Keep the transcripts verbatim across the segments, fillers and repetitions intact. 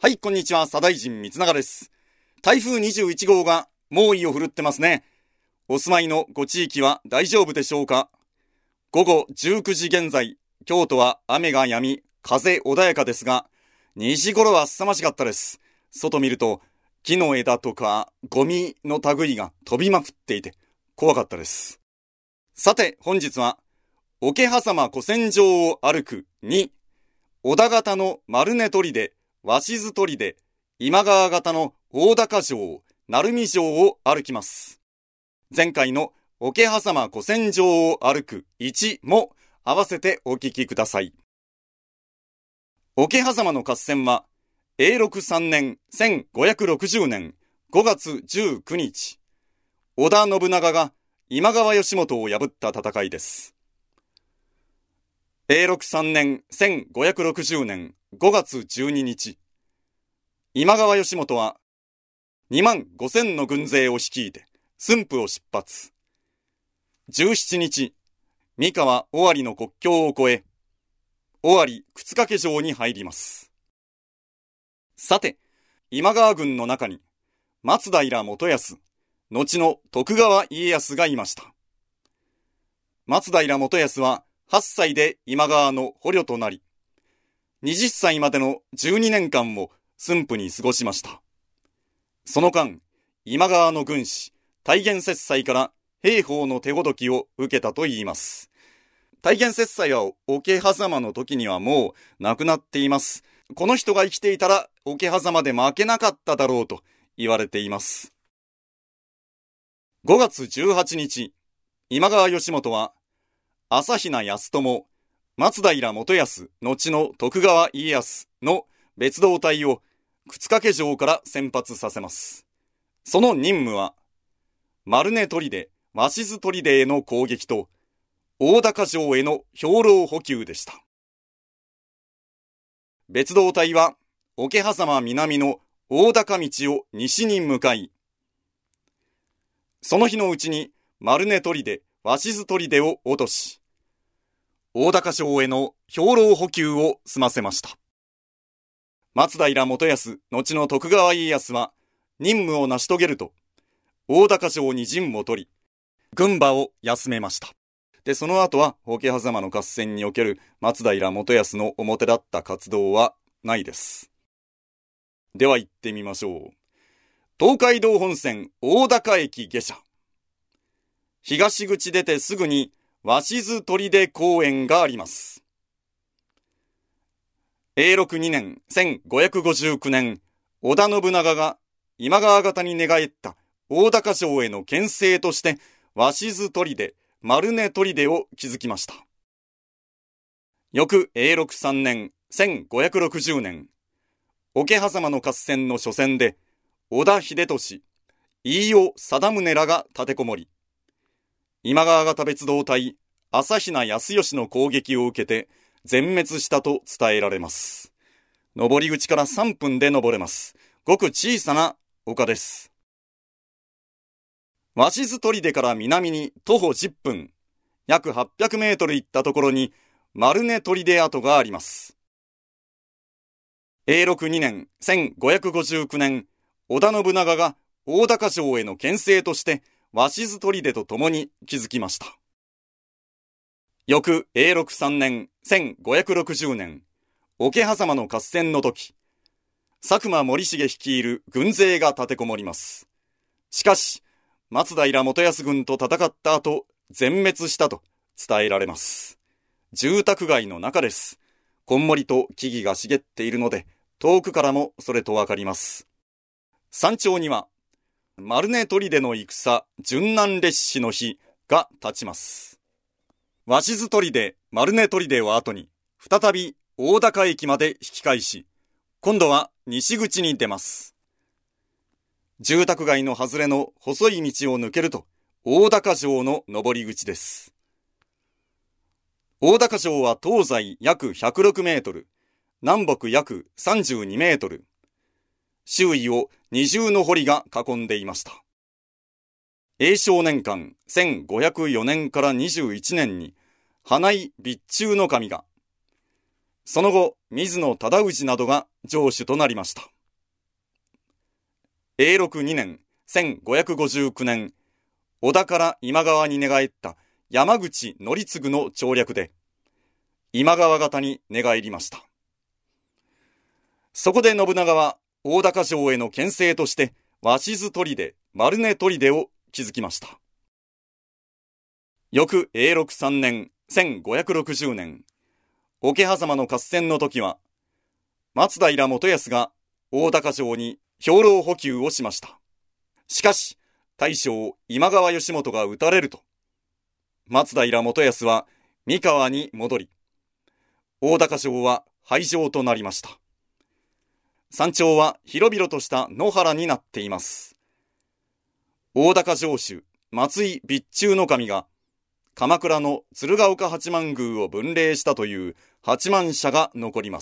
はい、こんにちは。左大臣光永です。台風にじゅういちごうが猛威を振るってますね。お住まいのご地域は大丈夫でしょうか？ごごじゅうくじ現在、京都は雨が止み、風穏やかですが、にじ頃は凄まじかったです。外見ると、木の枝とかゴミの類が飛びまくっていて、怖かったです。さて、本日は、桶狭間古戦場を歩くに、小田型の丸根砦、鷲津砦、今川型の大高城、鳴海城を歩きます。前回の桶狭間古戦場を歩くいちも合わせてお聞きください。桶狭間の合戦は、永禄さんねんせんごひゃくろくじゅうねんごがつじゅうくにち、織田信長が今川義元を破った戦いです。永禄さんねんせんごひゃくろくじゅうねんごがつじゅうににち、今川義元はにまんごせんの軍勢を率いて駿府を出発。じゅうしちにち、三河尾張の国境を越え、尾張沓掛城に入ります。さて、今川軍の中に松平元康、後の徳川家康がいました。松平元康ははっさいで今川の捕虜となり、はたちまでのじゅうにねんかんを駿府に過ごしました。その間、今川の軍師、太原摂斎から兵法の手ほどきを受けたといいます。太原摂斎は桶狭間の時にはもう亡くなっています。この人が生きていたら桶狭間で負けなかっただろうと言われています。ごがつじゅうはちにち、今川義元は朝比奈康友、松平元康、後の徳川家康の別動隊を沓掛城から先発させます。その任務は、丸根砦、鷲津砦への攻撃と、大高城への兵糧補給でした。別動隊は、桶狭間南の大高道を西に向かい、その日のうちに丸根砦、鷲津砦を落とし、大高城への兵糧補給を済ませました。松平元康、後の徳川家康は、任務を成し遂げると、大高城に陣を取り、軍馬を休めました。で、その後は、桶狭間の合戦における松平元康の表だった活動はないです。では行ってみましょう。東海道本線大高駅下車。東口出てすぐに、鷲津砦公園があります。永禄にねんせんごひゃくごじゅうきゅうねん、織田信長が今川方に寝返った大高城への牽制として、鷲津砦、丸根砦を築きました。翌永禄さんねんせんごひゃくろくじゅうねん、桶狭間の合戦の初戦で、織田秀俊、飯尾貞宗らが立てこもり、今川方別動隊、朝比奈康義の攻撃を受けて、全滅したと伝えられます。登り口からさんぷんで登れます。ごく小さな丘です。鷲津砦から南に徒歩じゅっぷん、約はっぴゃくメートル行ったところに丸根砦跡があります。永禄にねんせんごひゃくごじゅうきゅうねん、織田信長が大高城への牽制として鷲津砦と共に築きました。翌永禄さんねんせんごひゃくろくじゅうねん、桶狭間の合戦の時、佐久間盛重率いる軍勢が立てこもります。しかし、松平元康軍と戦った後、全滅したと伝えられます。住宅街の中です。こんもりと木々が茂っているので、遠くからもそれとわかります。山頂には、丸根砦の戦、殉難烈士の碑が立ちます。鷲津砦、丸根砦を後に、再び大高駅まで引き返し、今度は西口に出ます。住宅街の外れの細い道を抜けると、大高城の上り口です。大高城は東西約ひゃくろくメートル、南北約さんじゅうにメートル、周囲を二重の堀が囲んでいました。永正年間せんごひゃくよねんからにじゅういちねんに花井備中守が、その後水野忠氏などが城主となりました。 永禄にねんせんごひゃくごじゅうきゅうねん、織田から今川に寝返った山口則次の調略で、今川方に寝返りました。そこで信長は大高城への牽制として、鷲津砦、丸根砦を築きました。翌永禄さんねんせんごひゃくろくじゅうねん、桶狭間の合戦の時は、松平元康が大高城に兵糧補給をしました。しかし、大将今川義元が討たれると、松平元康は三河に戻り、大高城は廃城となりました。山頂は広々とした野原になっています。大高城主松井備中守が鎌倉の鶴岡八幡宮を分霊したという八幡社が残ります。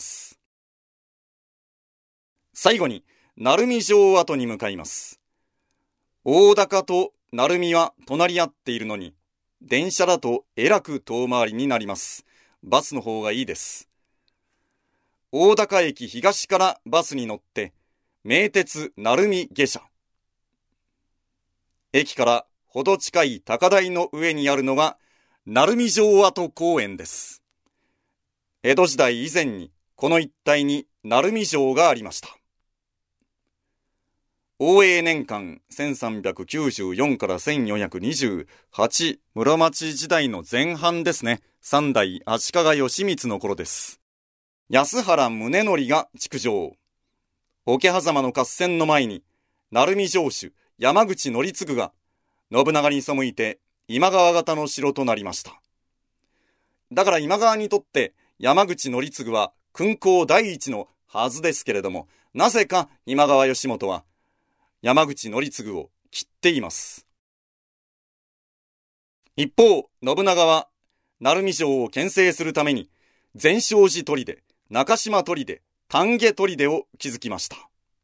最後に鳴海城跡に向かいます。大高と鳴海は隣り合っているのに、電車だとえらく遠回りになります。バスの方がいいです。大高駅東からバスに乗って、名鉄鳴海下車。駅からほど近い高台の上にあるのが、鳴海城跡公園です。江戸時代以前に、この一帯に鳴海城がありました。応永年間せんさんびゃくきゅうじゅうよんからせんよんひゃくにじゅうはち、室町時代の前半ですね。三代足利義満の頃です。安原宗則が築城。桶狭間の合戦の前に、鳴海城主山口則次が信長に背いて今川方の城となりました。だから今川にとって山口則次は勲功第一のはずですけれども、なぜか今川義元は山口則次を切っています。一方、信長は鳴海城を牽制するために善照寺砦、中島砦、丹下砦を築きました。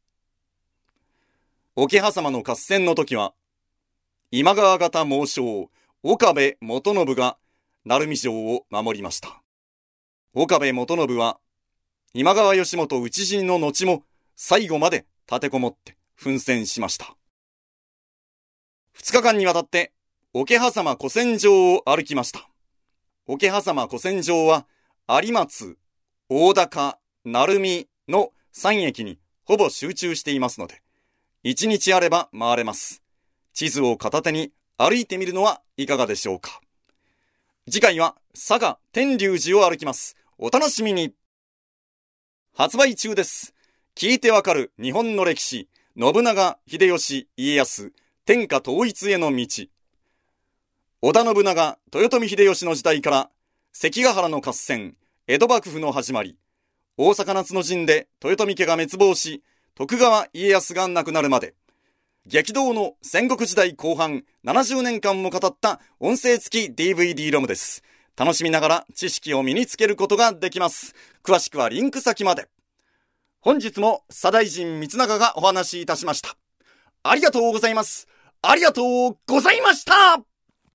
桶狭間の合戦の時は、今川方猛将岡部元信が鳴海城を守りました。岡部元信は今川義元討ち死にの後も最後まで立てこもって奮戦しました。二日間にわたって桶狭間古戦場を歩きました。桶狭間古戦場は有松、大高、鳴海のさん駅にほぼ集中していますので、一日あれば回れます。地図を片手に歩いてみるのはいかがでしょうか。次回は佐賀天龍寺を歩きます。お楽しみに。発売中です。聞いてわかる日本の歴史、信長、秀吉、家康、天下統一への道。織田信長、豊臣秀吉の時代から関ヶ原の合戦、江戸幕府の始まり、大坂夏の陣で豊臣家が滅亡し、徳川家康が亡くなるまで、激動の戦国時代後半ななじゅうねんかんも語った音声付き ディーブイディー ロムです。楽しみながら知識を身につけることができます。詳しくはリンク先まで。本日も左大臣光長がお話しいたしました。ありがとうございます。ありがとうございました。